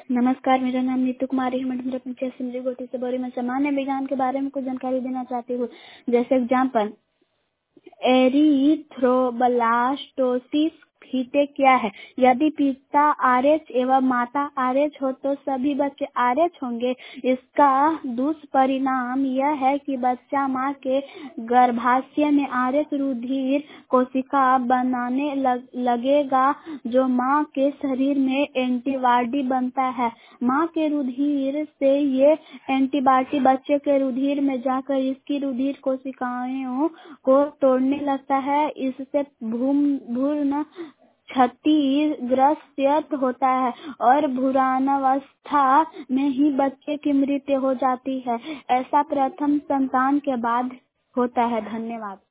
नमस्कार, मेरा नाम नीतू कुमारी है। मध्य प्रदेश सिमली गोटी से बोरी में सामान्य विज्ञान के बारे में कुछ जानकारी देना चाहती हूँ। जैसे एग्जाम्पल, एरिथ्रोब्लास्टोसिस फीटे क्या है? यदि पिता RH एवं माता RH हो तो सभी बच्चे RH होंगे। इसका दुष्परिणाम यह है कि बच्चा मां के गर्भाशय में RH रुधिर कोशिका बनाने लगेगा, जो मां के शरीर में एंटीबॉडी बनता है। मां के रुधिर से ये एंटीबॉडी बच्चे के रुधिर में जाकर इसकी रुधिर कोशिकाओं को तोड़ने लगता है। इससे भ्रूण क्षतिग्रस्त होता है और भ्रूणावस्था में ही बच्चे की मृत्यु हो जाती है। ऐसा प्रथम संतान के बाद होता है। धन्यवाद।